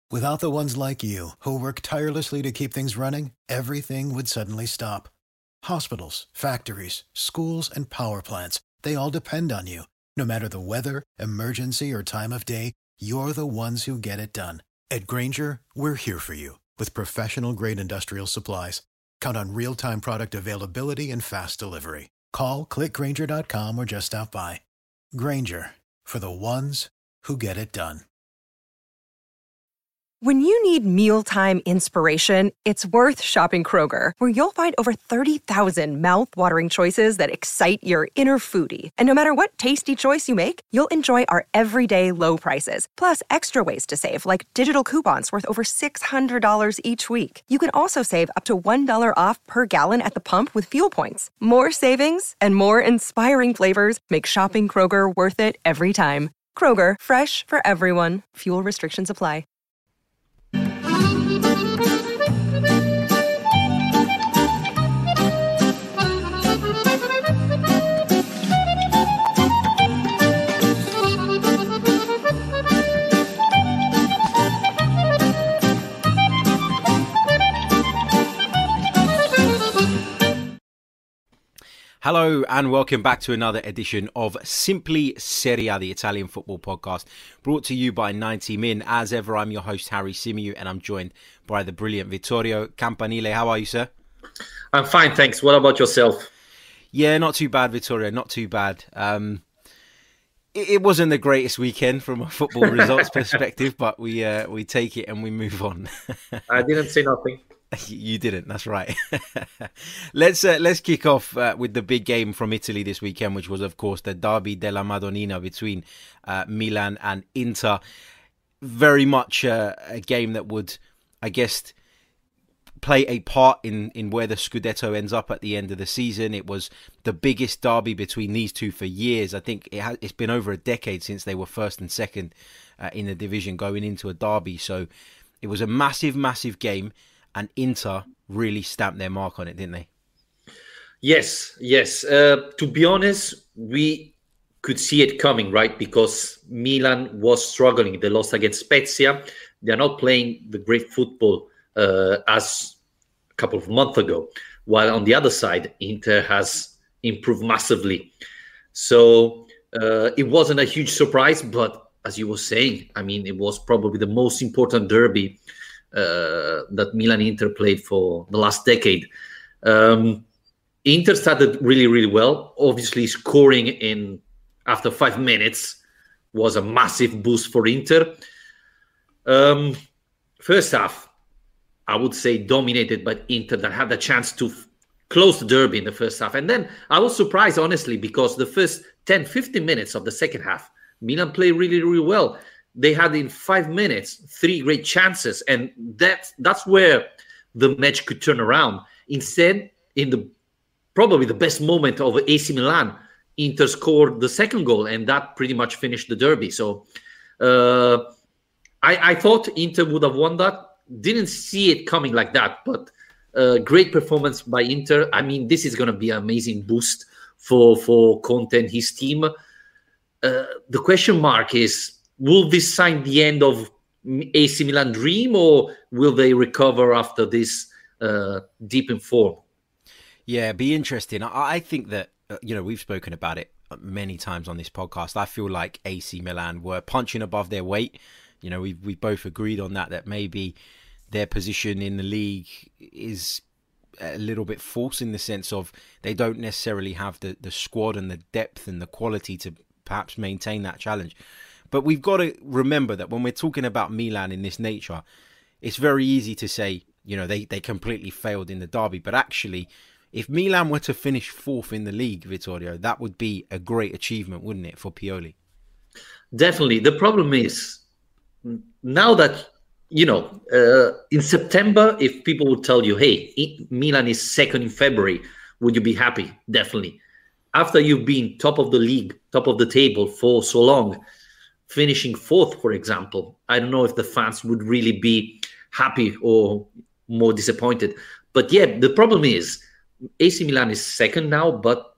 Without the ones like you, who work tirelessly to keep things running, everything would suddenly stop. Hospitals, factories, schools, and power plants, they all depend on you. No matter the weather, emergency, or time of day, you're the ones who get it done. At Grainger, we're here for you with professional-grade industrial supplies. Count on real-time product availability and fast delivery. Call, click Grainger.com, or just stop by. Grainger, for the ones who get it done. When you need mealtime inspiration, it's worth shopping Kroger, where you'll find over 30,000 mouth-watering choices that excite your inner foodie. And no matter what tasty choice you make, you'll enjoy our everyday low prices, plus extra ways to save, like digital coupons worth over $600 each week. You can also save up to $1 off per gallon at the pump with fuel points. More savings and more inspiring flavors make shopping Kroger worth it every time. Kroger, fresh for everyone. Fuel restrictions apply. Hello and welcome back to another edition of Simply Serie A, the Italian football podcast, brought to you by 90 Min. As ever, I'm your host, Harry Symeou, and I'm joined by the brilliant Vittorio Campanile. How are you, sir? I'm fine, thanks. What about yourself? Yeah, not too bad, Vittorio, not too bad. It wasn't the greatest weekend from a football results perspective, but we take it and we move on. I didn't say nothing. You didn't, that's right. Let's kick off with the big game from Italy this weekend, which was, of course, the Derby della Madonnina between Milan and Inter. Very much a game that would, I guess, play a part in where the Scudetto ends up at the end of the season. It was the biggest derby between these two for years. I think it's been over a decade since they were first and second in the division going into a derby. So it was a massive, massive game. And Inter really stamped their mark on it, didn't they? Yes. To be honest, we could see it coming, right? Because Milan was struggling. They lost against Spezia. They're not playing the great football as a couple of months ago. While on the other side, Inter has improved massively. So it wasn't a huge surprise, but as you were saying, I mean, it was probably the most important derby that Milan-Inter played for the last decade. Inter started really, really well. Obviously, scoring after 5 minutes was a massive boost for Inter. First half, I would say dominated by Inter, that had the chance to close the derby in the first half. And then I was surprised, honestly, because the first 10, 15 minutes of the second half, Milan played really, really well. They had in 5 minutes 3 great chances, and that's where the match could turn around. Instead, in probably the best moment of AC Milan, Inter scored the second goal, and that pretty much finished the derby. So I thought Inter would have won that. Didn't see it coming like that, but great performance by Inter. I mean, this is going to be an amazing boost for Conte and his team. The question mark is, will this sign the end of AC Milan dream, or will they recover after this deep in form? Yeah, it'd be interesting. I think that, we've spoken about it many times on this podcast. I feel like AC Milan were punching above their weight. We both agreed on that maybe their position in the league is a little bit false in the sense of they don't necessarily have the squad and the depth and the quality to perhaps maintain that challenge. But we've got to remember that when we're talking about Milan in this nature, it's very easy to say, they completely failed in the derby. But actually, if Milan were to finish 4th in the league, Vittorio, that would be a great achievement, wouldn't it, for Pioli? Definitely. The problem is, now that, in September, if people would tell you, hey, Milan is 2nd in February, would you be happy? Definitely. After you've been top of the league, top of the table for so long, finishing 4th, for example, I don't know if the fans would really be happy or more disappointed. But yeah, the problem is AC Milan is 2nd now, but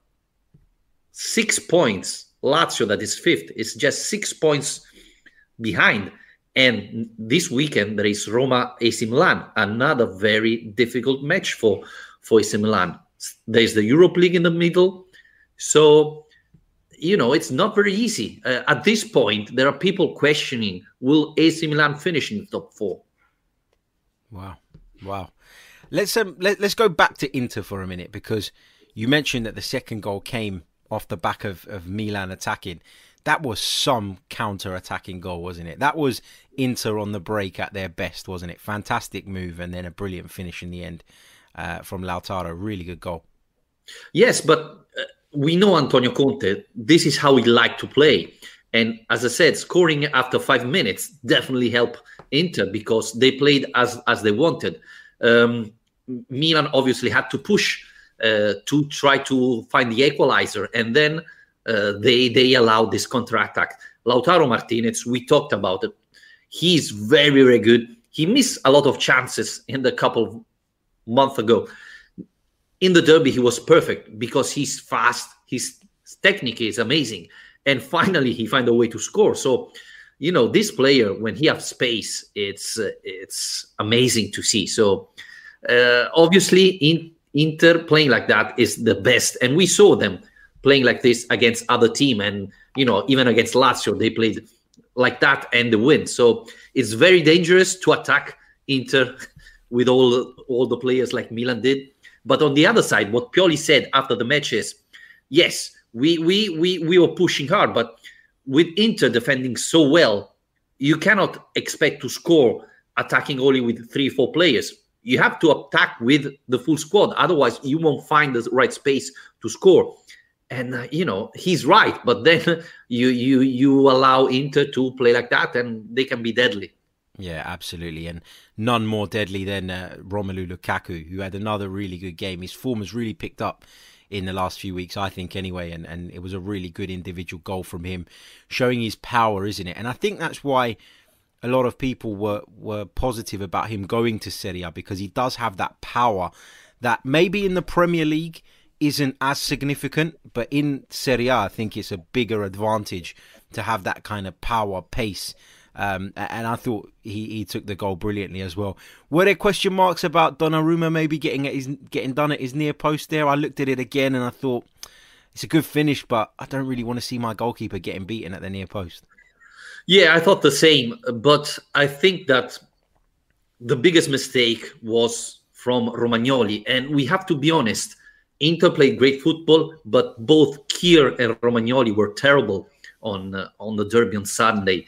6 points. Lazio, that is 5th, is just 6 points behind. And this weekend there is Roma AC Milan, another very difficult match for AC Milan. There's the Europa League in the middle, so it's not very easy. At this point, there are people questioning: will AC Milan finish in the top 4? Wow. Let's go back to Inter for a minute, because you mentioned that the second goal came off the back of Milan attacking. That was some counter-attacking goal, wasn't it? That was Inter on the break at their best, wasn't it? Fantastic move, and then a brilliant finish in the end from Lautaro. Really good goal. Yes, but we know Antonio Conte. This is how he liked to play. And as I said, scoring after 5 minutes definitely helped Inter, because they played as they wanted. Milan obviously had to push to try to find the equalizer, and then they allowed this counter-attack. Lautaro Martinez, we talked about it. He's very, very good. He missed a lot of chances in the couple of months ago. In the derby, he was perfect because he's fast. His technique is amazing. And finally, he found a way to score. So, this player, when he has space, it's amazing to see. So, obviously, Inter playing like that is the best. And we saw them playing like this against other team, and even against Lazio they played like that and they win. So it's very dangerous to attack Inter with all the players like Milan did. But on the other side, what Pioli said after the match is, yes, we were pushing hard, but with Inter defending so well, you cannot expect to score attacking only with 3-4 players. You have to attack with the full squad, otherwise you won't find the right space to score. And he's right, but then you allow Inter to play like that, and they can be deadly. Yeah, absolutely, and none more deadly than Romelu Lukaku, who had another really good game. His form has really picked up in the last few weeks, I think, anyway, and it was a really good individual goal from him, showing his power, isn't it? And I think that's why a lot of people were positive about him going to Serie A, because he does have that power that maybe in the Premier League isn't as significant, but in Serie A, I think it's a bigger advantage to have that kind of power, pace. And I thought he took the goal brilliantly as well. Were there question marks about Donnarumma maybe getting done at his near post there? I looked at it again and I thought it's a good finish, but I don't really want to see my goalkeeper getting beaten at the near post. Yeah, I thought the same, but I think that the biggest mistake was from Romagnoli, and we have to be honest. Inter played great football, but both Kier and Romagnoli were terrible on the derby on Sunday.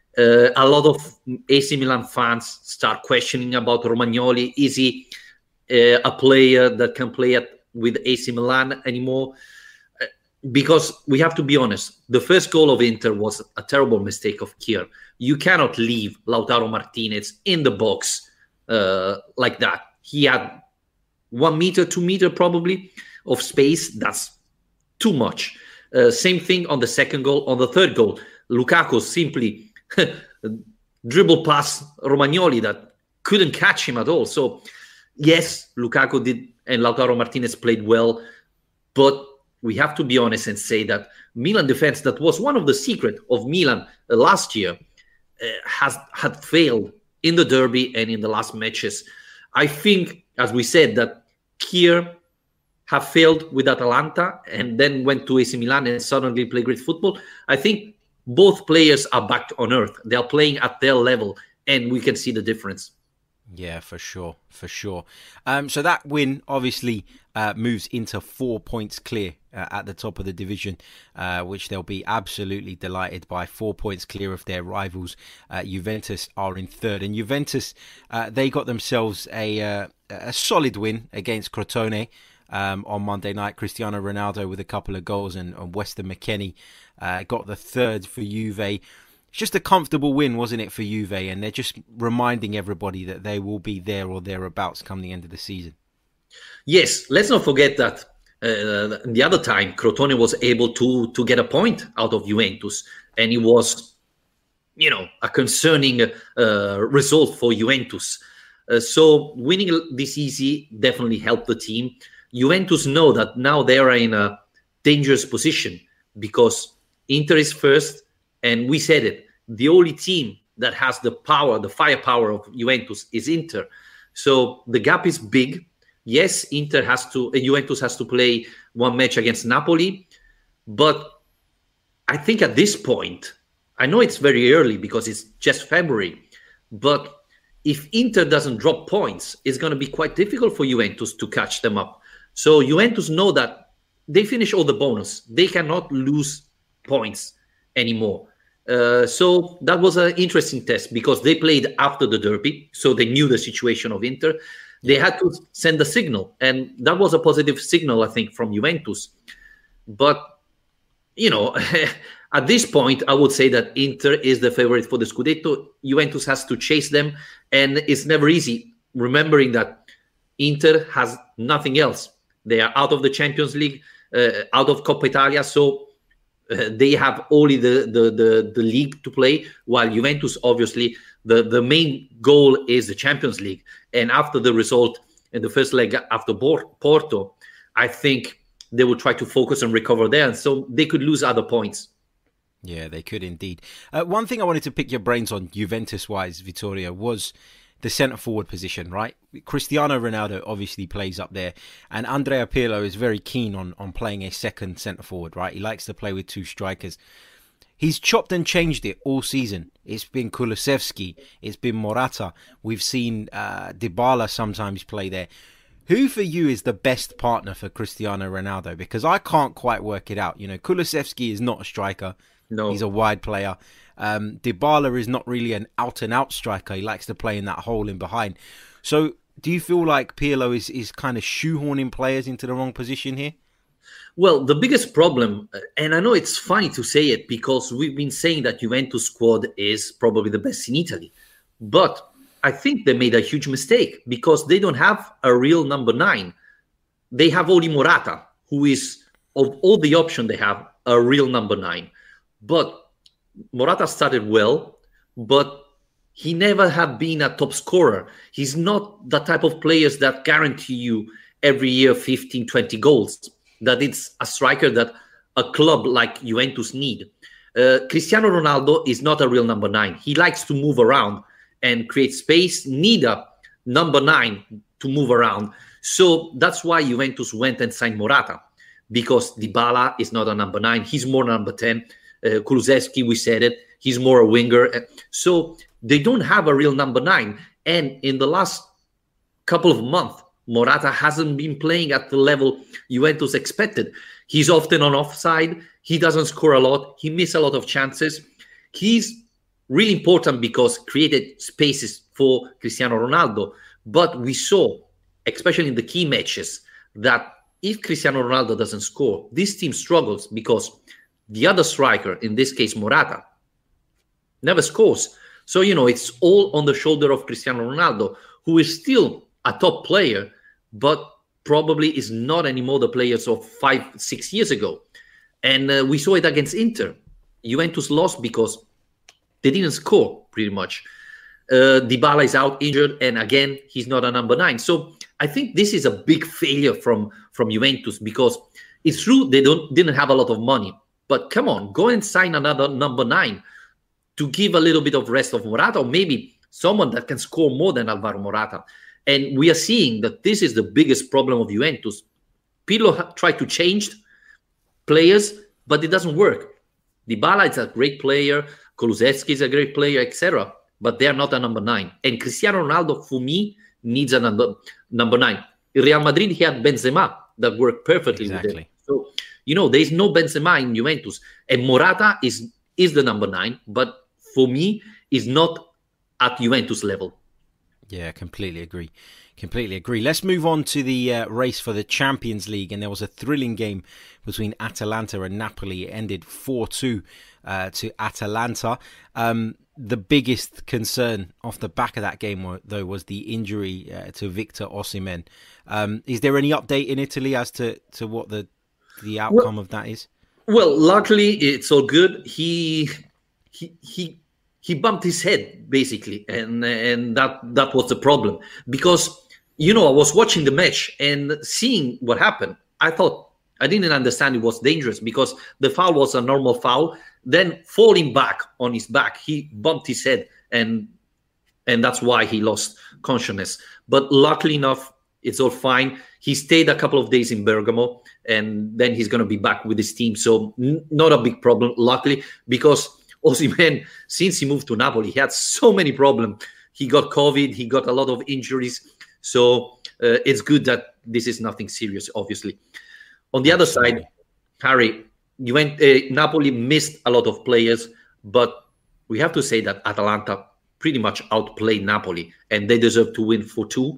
A lot of AC Milan fans start questioning about Romagnoli. Is he a player that can play with AC Milan anymore? Because we have to be honest, the first goal of Inter was a terrible mistake of Kier. You cannot leave Lautaro Martinez in the box like that. He had 1 meter, 2 meter probably of space. That's too much. Same thing on the second goal. On the third goal, Lukaku simply dribble past Romagnoli that couldn't catch him at all. So yes, Lukaku did and Lautaro Martinez played well, but we have to be honest and say that Milan defense, that was one of the secrets of Milan last year, had failed in the derby and in the last matches. I think, as we said, that Kier have failed with Atalanta and then went to AC Milan and suddenly play great football. I think both players are back on earth. They are playing at their level, and we can see the difference. Yeah, for sure. So that win obviously moves Inter 4 points clear at the top of the division, which they'll be absolutely delighted by. 4 points clear of their rivals. Juventus are in third, and Juventus they got themselves a solid win against Crotone on Monday night. Cristiano Ronaldo with a couple of goals, and Weston McKennie got the third for Juve. It's just a comfortable win, wasn't it, for Juve? And they're just reminding everybody that they will be there or thereabouts come the end of the season. Yes, let's not forget that the other time Crotone was able to get a point out of Juventus, and it was, a concerning result for Juventus. So winning this easy definitely helped the team. Juventus know that now they are in a dangerous position because Inter is first, and we said it, the only team that has the power, the firepower of Juventus is Inter. So the gap is big. Yes, Juventus has to play one match against Napoli, but I think at this point, I know it's very early because it's just February, but if Inter doesn't drop points, it's going to be quite difficult for Juventus to catch them up. So Juventus know that they finish all the bonus. They cannot lose points anymore. So that was an interesting test because they played after the derby, so they knew the situation of Inter. They had to send a signal, and that was a positive signal, I think, from Juventus. But, at this point, I would say that Inter is the favorite for the Scudetto. Juventus has to chase them, and it's never easy, remembering that Inter has nothing else. They are out of the Champions League, out of Coppa Italia, so they have only the league to play, while Juventus, obviously, the main goal is the Champions League. And after the result in the first leg after Porto, I think they will try to focus and recover there, and so they could lose other points. Yeah, they could indeed. One thing I wanted to pick your brains on, Juventus-wise, Vittorio, was the centre-forward position, right? Cristiano Ronaldo obviously plays up there, and Andrea Pirlo is very keen on playing a second centre-forward, right? He likes to play with two strikers. He's chopped and changed it all season. It's been Kulusevski, it's been Morata. We've seen Dybala sometimes play there. Who for you is the best partner for Cristiano Ronaldo? Because I can't quite work it out. Kulusevski is not a striker. No. He's a wide player. Dybala is not really an out-and-out striker. He likes to play in that hole in behind. So do you feel like Pirlo is kind of shoehorning players into the wrong position here? Well, the biggest problem, and I know it's funny to say it because we've been saying that Juventus squad is probably the best in Italy, but I think they made a huge mistake because they don't have a real number 9. They have only Morata, who is, of all the options they have, a real number 9. But Morata started well, but he never had been a top scorer. He's not the type of players that guarantee you every year 15, 20 goals. That it's a striker that a club like Juventus need. Cristiano Ronaldo is not a real number 9. He likes to move around and create space, need a number 9 to move around. So that's why Juventus went and signed Morata, because Dybala is not a number 9. He's more number 10. Kulusevski, we said it, he's more a winger. So they don't have a real number 9. And in the last couple of months, Morata hasn't been playing at the level Juventus expected. He's often on offside. He doesn't score a lot. He misses a lot of chances. He's really important because created spaces for Cristiano Ronaldo. But we saw, especially in the key matches, that if Cristiano Ronaldo doesn't score, this team struggles because the other striker, in this case Morata, never scores. So, it's all on the shoulder of Cristiano Ronaldo, who is still a top player, but probably is not anymore the players of 5-6 years ago. And we saw it against Inter. Juventus lost because they didn't score, pretty much. Dybala is out injured, and again, he's not a number 9. So I think this is a big failure from Juventus, because it's true they didn't have a lot of money. But come on, go and sign another number 9 to give a little bit of rest of Morata, or maybe someone that can score more than Alvaro Morata. And we are seeing that this is the biggest problem of Juventus. Pirlo tried to change players, but it doesn't work. Dybala is a great player, Kulusevski is a great player, etc. But they are not a number 9. And Cristiano Ronaldo, for me, needs a number 9. In Real Madrid, he had Benzema that worked perfectly with him. So, there is no Benzema in Juventus. And Morata is the number 9, but for me, is not at Juventus level. Yeah, completely agree. Let's move on to the race for the Champions League. And there was a thrilling game between Atalanta and Napoli. It ended 4-2 to Atalanta. The biggest concern off the back of that game, though, was the injury to Victor Osimhen. Is there any update in Italy as to what the outcome of that is? Well, luckily, it's all good. He bumped his head, basically, and that was the problem. Because, I was watching the match and seeing what happened. I didn't understand it was dangerous because the foul was a normal foul. Then falling back on his back, he bumped his head and that's why he lost consciousness. But luckily enough, it's all fine. He stayed a couple of days in Bergamo, and then he's going to be back with his team. So not a big problem, luckily, because Osimhen, since he moved to Napoli, he had so many problems. He got COVID, he got a lot of injuries. So it's good that this is nothing serious, obviously. On the other side, Harry, Napoli missed a lot of players, but we have to say that Atalanta pretty much outplayed Napoli, and they deserve to win 4-2.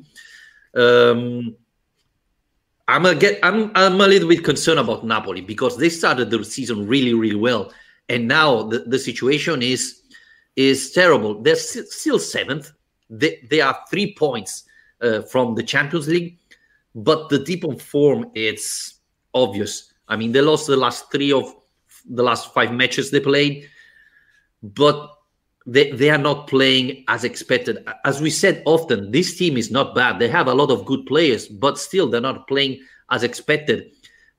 I'm a little bit concerned about Napoli because they started the season really, really well, and now the situation is terrible. They're still seventh. They are 3 points from the Champions League, but the dip on form, it's obvious. I mean, they lost the last 3 of the last 5 matches they played, but they are not playing as expected. As we said often, this team is not bad. They have a lot of good players, but still they're not playing as expected.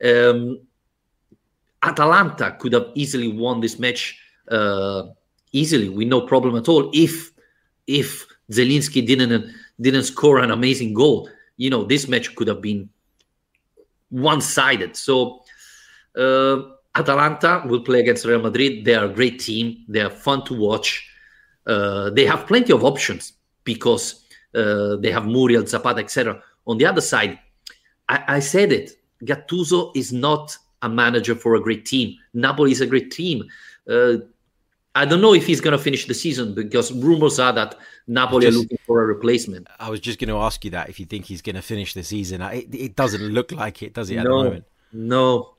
Atalanta could have easily won this match easily with no problem at all if Zelinski didn't score an amazing goal. You know, this match could have been one-sided. So Atalanta will play against Real Madrid. They are a great team. They are fun to watch. They have plenty of options because they have Muriel, Zapata, etc. On the other side, I said it, Gattuso is not a manager for a great team. Napoli is a great team. I don't know if he's going to finish the season because rumors are that Napoli are looking for a replacement. I was just going to ask you that, if you think he's going to finish the season. It doesn't look like it, does it, at the moment? No.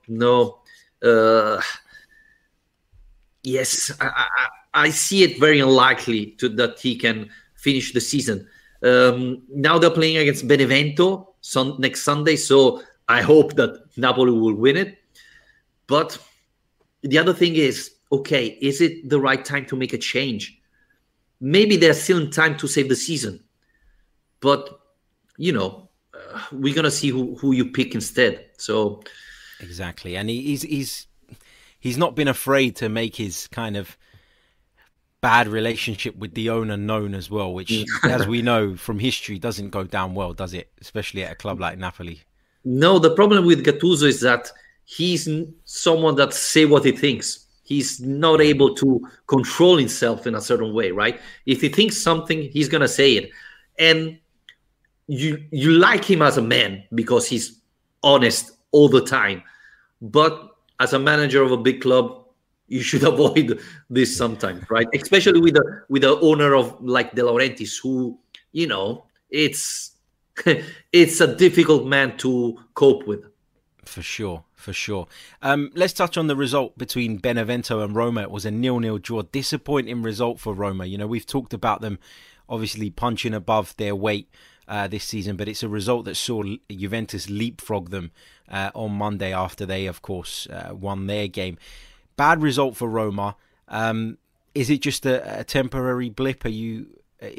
Yes, I see it very unlikely that he can finish the season. Now they're playing against Benevento next Sunday, so I hope that Napoli will win it. But the other thing is, okay, is it the right time to make a change? Maybe there's still in time to save the season. But, you know, we're going to see who you pick instead. So exactly. And he's not been afraid to make his kind of bad relationship with the owner known as well, which, as we know from history, doesn't go down well, does it? Especially at a club like Napoli. No, the problem with Gattuso is that he's someone that say what he thinks. He's not able to control himself in a certain way, right? If he thinks something, he's going to say it. And you like him as a man because he's honest all the time. But as a manager of a big club, you should avoid this sometimes, right? Especially with the owner of like De Laurentiis, who, you know, it's a difficult man to cope with. For sure. Let's touch on the result between Benevento and Roma. It was a 0-0 draw. Disappointing result for Roma. You know, we've talked about them obviously punching above their weight this season, but it's a result that saw Juventus leapfrog them on Monday after they, of course, won their game. Bad result for Roma. Is it just a temporary blip? Are you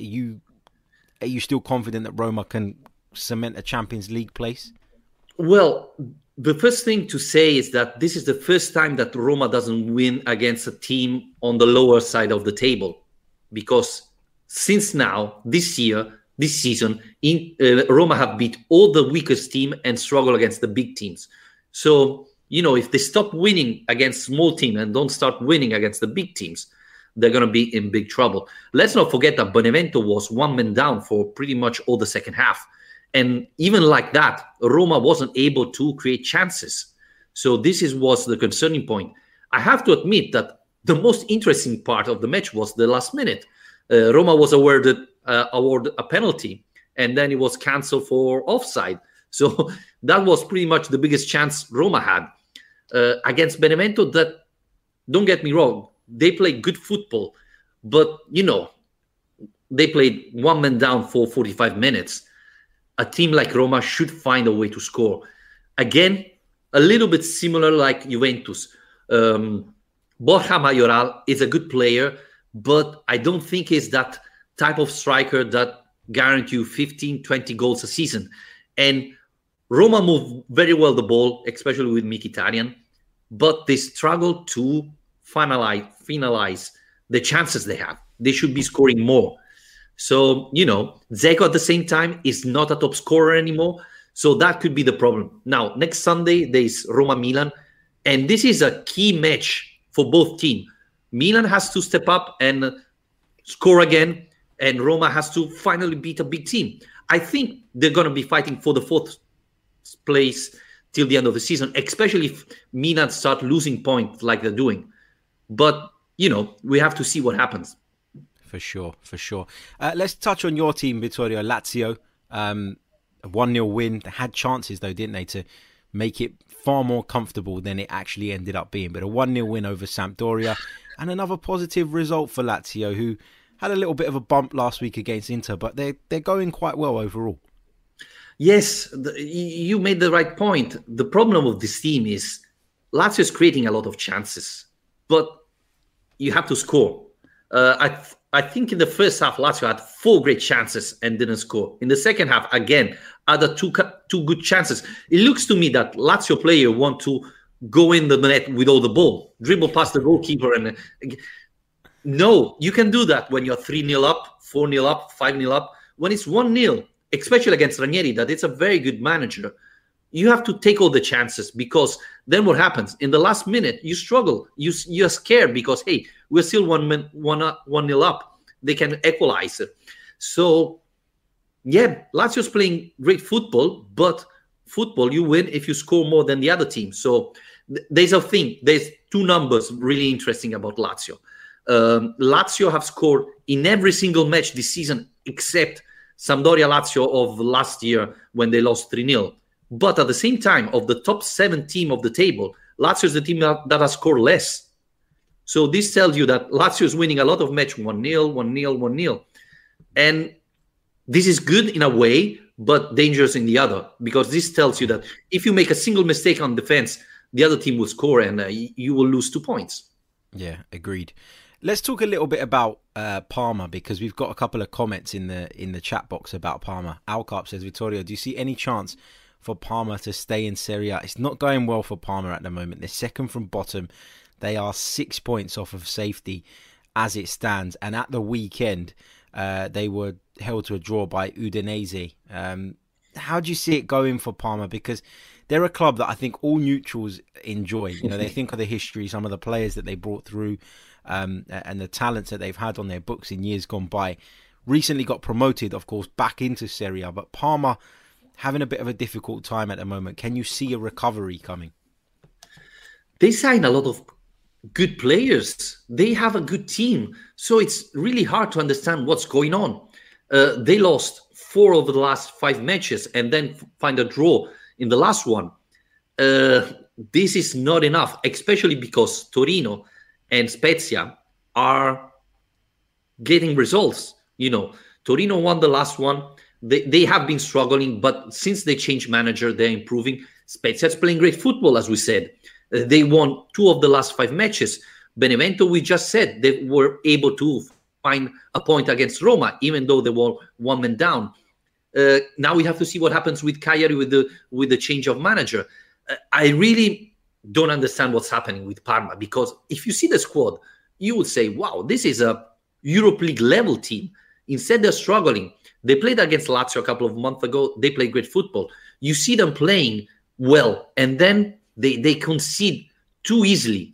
still confident that Roma can cement a Champions League place? Well, the first thing to say is that this is the first time that Roma doesn't win against a team on the lower side of the table, because since now, this season, Roma have beat all the weakest team and struggle against the big teams. So, you know, if they stop winning against small teams and don't start winning against the big teams, they're going to be in big trouble. Let's not forget that Benevento was one man down for pretty much all the second half. And even like that, Roma wasn't able to create chances. So this was the concerning point. I have to admit that the most interesting part of the match was the last minute. Roma was awarded a penalty, and then it was cancelled for offside. So that was pretty much the biggest chance Roma had against Benevento. That, don't get me wrong, they played good football, but, you know, they played one man down for 45 minutes. A team like Roma should find a way to score. Again, a little bit similar like Juventus. Borja Mayoral is a good player, but I don't think he's that type of striker that guarantees you 15, 20 goals a season. And Roma move very well the ball, especially with Mkhitaryan, but they struggle to finalize the chances they have. they should be scoring more. So, Dzeko at the same time is not a top scorer anymore. So that could be the problem. Now, next Sunday, there's Roma-Milan. And this is a key match for both teams. Milan has to step up and score again. And Roma has to finally beat a big team. I think they're going to be fighting for the 4th place till the end of the season, especially if Milan start losing points like they're doing. But, we have to see what happens. For sure. Let's touch on your team, Vittorio, Lazio. A 1-0 win. They had chances, though, didn't they, to make it far more comfortable than it actually ended up being. But a 1-0 win over Sampdoria and another positive result for Lazio, who had a little bit of a bump last week against Inter, but they're going quite well overall. Yes, you made the right point. The problem of this team is Lazio is creating a lot of chances, but you have to score. I think in the first half, Lazio had 4 great chances and didn't score. In the second half, again, other two good chances. It looks to me that Lazio player want to go in the net with all the ball, dribble past the goalkeeper. And no, you can do that when you're 3-0 up, 4-0 up, 5-0 up. When it's 1-0, especially against Ranieri, that it's a very good manager, you have to take all the chances, because then what happens? In the last minute, you struggle. You're scared because, hey, we're still 1-0 up. They can equalize it. So, yeah, Lazio's playing great football, but football, you win if you score more than the other team. So there's a thing. There's 2 numbers really interesting about Lazio. Lazio have scored in every single match this season except Sampdoria Lazio of last year when they lost 3-0. But at the same time, of the top 7 team of the table, Lazio is the team that has scored less. So this tells you that Lazio is winning a lot of match 1-0, 1-0, 1-0. And this is good in a way, but dangerous in the other, because this tells you that if you make a single mistake on defense, the other team will score and you will lose 2 points. Yeah, agreed. Let's talk a little bit about Parma, because we've got a couple of comments in the chat box about Parma. Alcarp says, Vittorio, do you see any chance for Parma to stay in Serie A? It's not going well for Parma at the moment. They're second from bottom. They are 6 points off of safety as it stands. And at the weekend, they were held to a draw by Udinese. How do you see it going for Parma? Because they're a club that I think all neutrals enjoy. They think of the history, some of the players that they brought through, and the talents that they've had on their books in years gone by. Recently got promoted, of course, back into Serie A. But Parma having a bit of a difficult time at the moment. Can you see a recovery coming? They sign a lot of good players. They have a good team. So it's really hard to understand what's going on. They lost 4 of the last 5 matches and then find a draw in the last one. This is not enough, especially because Torino and Spezia are getting results. Torino won the last one. They have been struggling, but since they changed manager, they're improving. Spezia's playing great football, as we said. They won 2 of the last 5 matches. Benevento, we just said, they were able to find a point against Roma, even though they were 1 man down. Now we have to see what happens with Cagliari with the change of manager. I really don't understand what's happening with Parma, because if you see the squad, you would say, wow, this is a Europe League level team. Instead, they're struggling. They played against Lazio a couple of months ago. They play great football. You see them playing well, and then they concede too easily.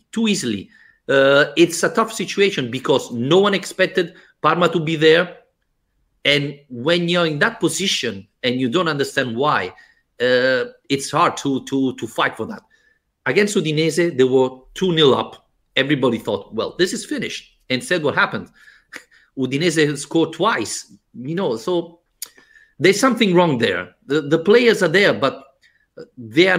It's a tough situation because no one expected Parma to be there. And when you're in that position and you don't understand why, it's hard to fight for that. Against Udinese, they were 2-0 up. Everybody thought, well, this is finished. Instead, what happened? Udinese scored twice. So there's something wrong there. The players are there, but they're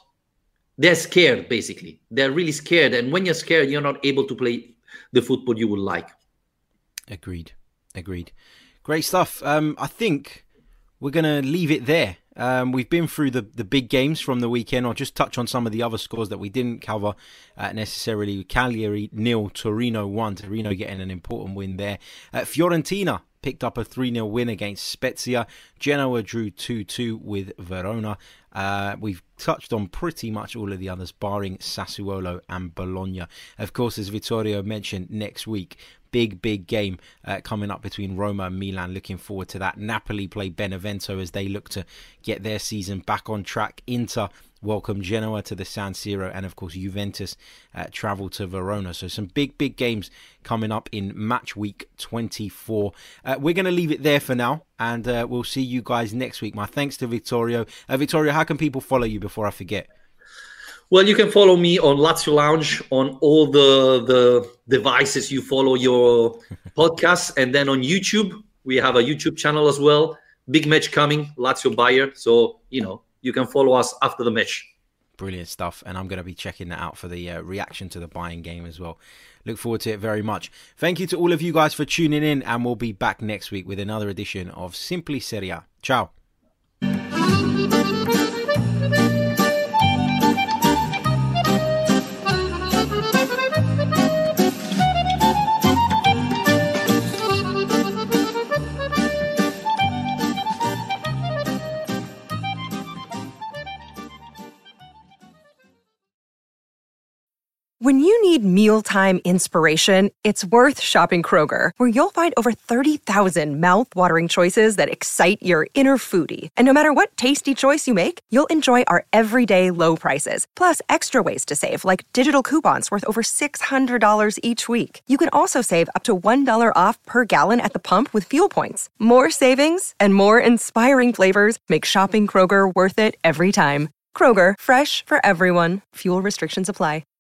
scared, basically. They're really scared. And when you're scared, you're not able to play the football you would like. Agreed. Great stuff. I think we're going to leave it there. We've been through the big games from the weekend. I'll just touch on some of the other scores that we didn't cover necessarily. Cagliari 0, Torino 1. Torino getting an important win there. Fiorentina picked up a 3-0 win against Spezia. Genoa drew 2-2 with Verona. We've touched on pretty much all of the others, barring Sassuolo and Bologna. Of course, as Vittorio mentioned, next week, big game coming up between Roma and Milan. Looking forward to that. Napoli play Benevento as they look to get their season back on track. Inter welcome Genoa to the San Siro, and of course Juventus travel to Verona. So some big games coming up in match week 24. We're going to leave it there for now, and we'll see you guys next week. My thanks to Vittorio. Vittorio, how can people follow you before I forget? Well, you can follow me on Lazio Lounge on all the devices you follow your podcast, and then on YouTube we have a YouTube channel as well. Big match coming, Lazio Bayern. So you can follow us after the match. Brilliant stuff. And I'm going to be checking that out for the reaction to the Bayern game as well. Look forward to it very much. Thank you to all of you guys for tuning in, and we'll be back next week with another edition of Simply Serie A. Ciao. When you need mealtime inspiration, it's worth shopping Kroger, where you'll find over 30,000 mouth-watering choices that excite your inner foodie. And no matter what tasty choice you make, you'll enjoy our everyday low prices, plus extra ways to save, like digital coupons worth over $600 each week. You can also save up to $1 off per gallon at the pump with fuel points. More savings and more inspiring flavors make shopping Kroger worth it every time. Kroger, fresh for everyone. Fuel restrictions apply.